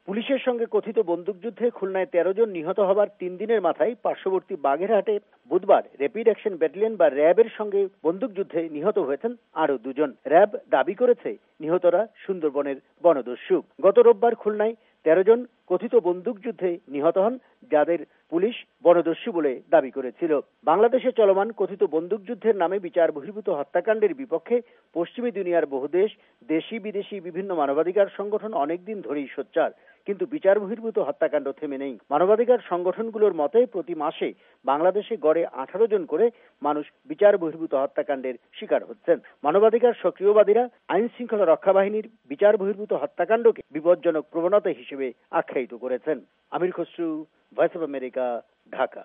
পুলিশের সঙ্গে কথিত বন্দুকযুদ্ধে খুলনায় ১৩ জন নিহত হবার ৩ দিনের মাথায় পার্শ্ববর্তী বাগেরহাটে বুধবার র্যাপিড অ্যাকশন ব্যাটালিয়ন বা র্যাবের সঙ্গে বন্দুকযুদ্ধে নিহত হয়েছেন আরও দুজন। র্যাব দাবি করেছে নিহতরা সুন্দরবনের বনদস্যু। গত রোববার খুলনায় ১৩ জন কথিত বন্দুকযুদ্ধে নিহত হন, যাদের পুলিশ বনদস্যু বলে দাবি করেছিল। বাংলাদেশে চলমান কথিত বন্দুকযুদ্ধের নামে বিচার বহির্ভূত হত্যাকাণ্ডের বিপক্ষে পশ্চিমী দুনিয়ার বহু দেশ, দেশি বিদেশি বিভিন্ন মানবাধিকার সংগঠন অনেকদিন ধরেই সোচ্চার, কিন্তু বিচার বহির্ভূত হত্যাকাণ্ড থেমে নেই। মানবাধিকার সংগঠনগুলোর মতে প্রতি মাসে বাংলাদেশে গড়ে 18 জন করে মানুষ বিচার বহির্ভূত হত্যাকাণ্ডের শিকার হচ্ছেন। মানবাধিকার সক্রিয়বাদীরা আইন শৃঙ্খলা রক্ষা বাহিনীর বিচার বহির্ভূত হত্যাকাণ্ডকে বিপজ্জনক প্রবণতা হিসেবে আখ্যায়িত করেছেন। Amir Khasru, voice of America, Dhaka.